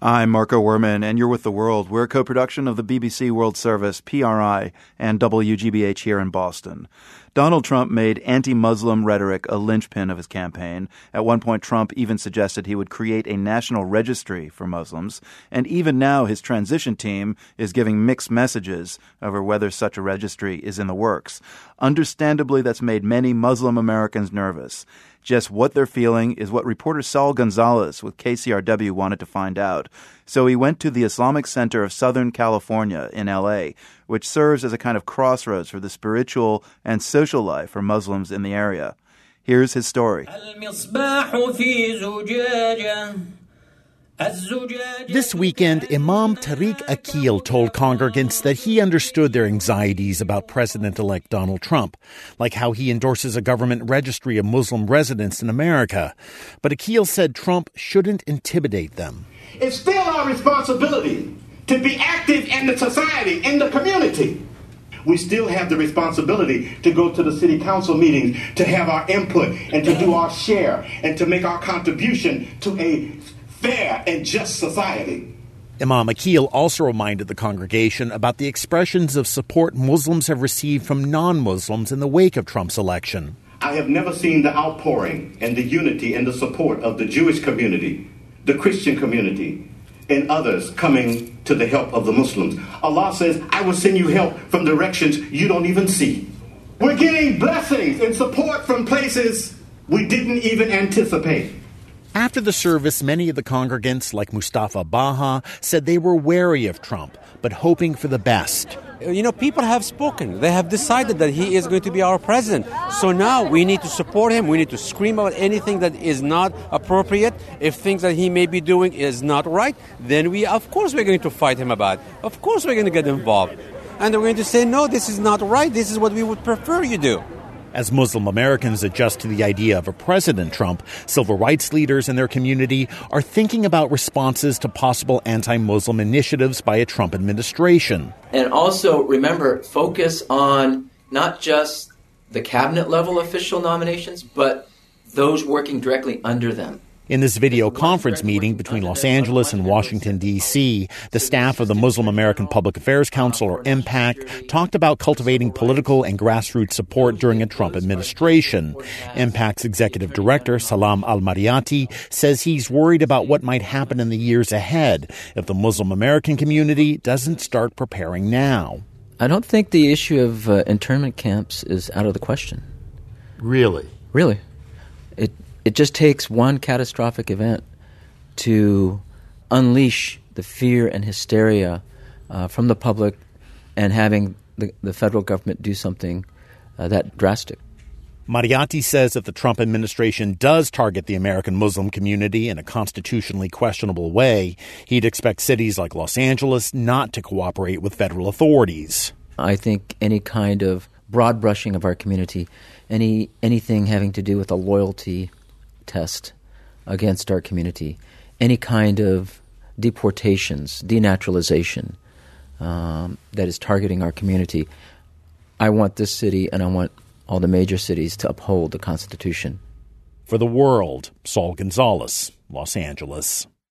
I'm Marco Werman, and you're with The World. We're a co-production of the BBC World Service, PRI, and WGBH here in Boston. Donald Trump made anti-Muslim rhetoric a linchpin of his campaign. At one point, Trump even suggested he would create a national registry for Muslims. And even now, his transition team is giving mixed messages over whether such a registry is in the works. Understandably, that's made many Muslim Americans nervous. Just what they're feeling is what reporter Saul Gonzalez with KCRW wanted to find out. So he went to the Islamic Center of Southern California in L.A., which serves as a kind of crossroads for the spiritual and social life for Muslims in the area. Here's his story. This weekend, Imam Tariq Akil told congregants that he understood their anxieties about President-elect Donald Trump, like how he endorses a government registry of Muslim residents in America. But Akil said Trump shouldn't intimidate them. It's still our responsibility to be active in the society, in the community. We still have the responsibility to go to the city council meetings, to have our input, and to do our share, and to make our contribution to a fair and just society. Imam Akil also reminded the congregation about the expressions of support Muslims have received from non-Muslims in the wake of Trump's election. I have never seen the outpouring and the unity and the support of the Jewish community, the Christian community, and others coming to the help of the Muslims. Allah says, I will send you help from directions you don't even see. We're getting blessings and support from places we didn't even anticipate. After the service, many of the congregants, like Mustafa Baha, said they were wary of Trump, but hoping for the best. You know, people have spoken. They have decided that he is going to be our president. So now we need to support him. We need to scream out anything that is not appropriate. If things that he may be doing is not right, then of course we're going to fight him about it. Of course we're going to get involved. And we're going to say, no, this is not right. This is what we would prefer you do. As Muslim Americans adjust to the idea of a President Trump, civil rights leaders in their community are thinking about responses to possible anti-Muslim initiatives by a Trump administration. And also, remember, focus on not just the cabinet level official nominations, but those working directly under them. In this video conference meeting between Los Angeles and Washington, D.C., the staff of the Muslim American Public Affairs Council, or MPAC, talked about cultivating political and grassroots support during a Trump administration. MPAC's executive director, Salam Al-Mariyati, says he's worried about what might happen in the years ahead if the Muslim American community doesn't start preparing now. I don't think the issue of internment camps is out of the question. Really? Really. It just takes one catastrophic event to unleash the fear and hysteria from the public and having the federal government do something that drastic. Mariyati says if the Trump administration does target the American Muslim community in a constitutionally questionable way, he'd expect cities like Los Angeles not to cooperate with federal authorities. I think any kind of broad brushing of our community, anything having to do with a loyalty test against our community, any kind of deportations, denaturalization that is targeting our community. I want this city and I want all the major cities to uphold the Constitution. For The World, Saul Gonzalez, Los Angeles.